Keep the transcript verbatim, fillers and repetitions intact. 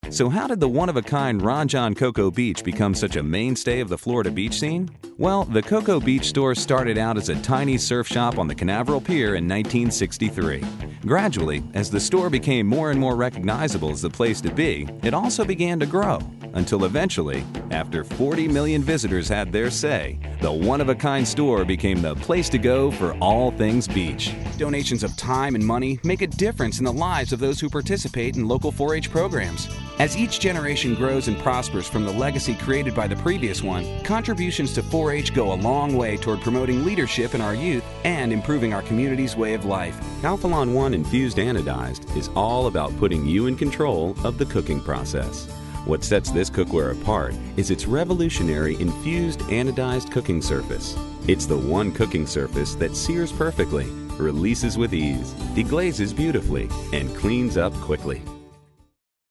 So how did the one-of-a-kind Ron Jon Cocoa Beach become such a mainstay of the Florida beach scene? Well, the Cocoa Beach store started out as a tiny surf shop on the Canaveral Pier in nineteen sixty-three. Gradually, as the store became more and more recognizable as the place to be, it also began to grow, until eventually, after forty million visitors had their say, the one-of-a-kind store became the place to go for all things beach. Donations of time and money make a difference in the lives of those who participate in local four H programs. As each generation grows and prospers from the legacy created by the previous one, contributions to four H go a long way toward promoting leadership in our youth and improving our community's way of life. Calphalon One Infused Anodized is all about putting you in control of the cooking process. What sets this cookware apart is its revolutionary infused anodized cooking surface. It's the one cooking surface that sears perfectly, releases with ease, deglazes beautifully, and cleans up quickly.